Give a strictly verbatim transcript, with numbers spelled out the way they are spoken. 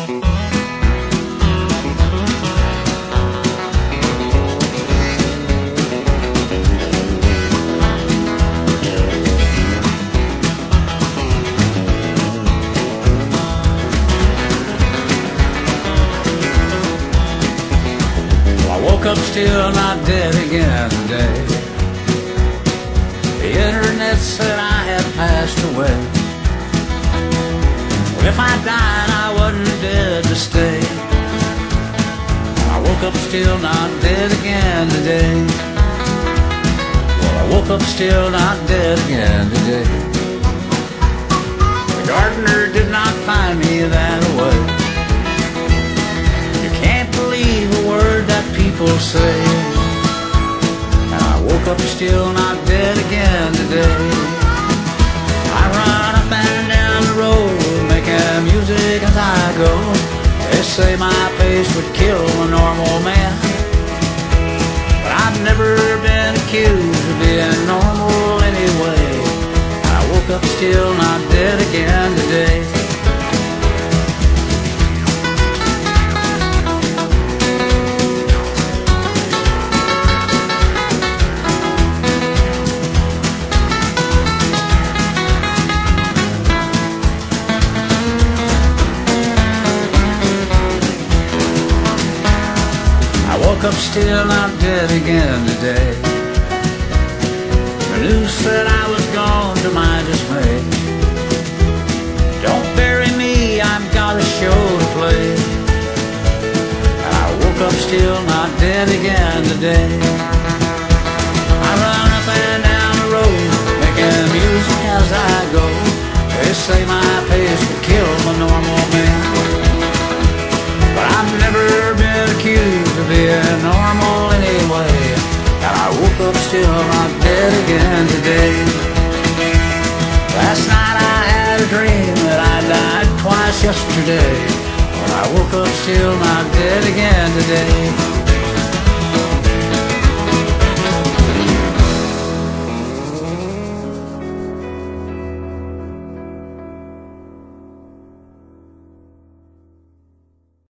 Up still not dead again today. The internet said I had passed away. Well, if I died, I wasn't dead to stay. I woke up still not dead again today. Well, I woke up still not dead again today. The gardener did not find me that way. Word that people say, and I woke up still not dead again today. I run up and down the road making music as I go. They say my pace would kill a normal man, but I've never been accused of being normal anyway. And I woke up still not dead again today. Woke up still not dead again today. The news said I was gone to my dismay. Don't bury me, I've got a show to play. And I woke up still not dead again today. I run up and down the road making music as I go. They say my pace would kill a normal man, but I've never been accused of being normal anyway. And I woke up still not dead again today. Last night I had a dream that I died twice yesterday. But I woke up still not dead again today.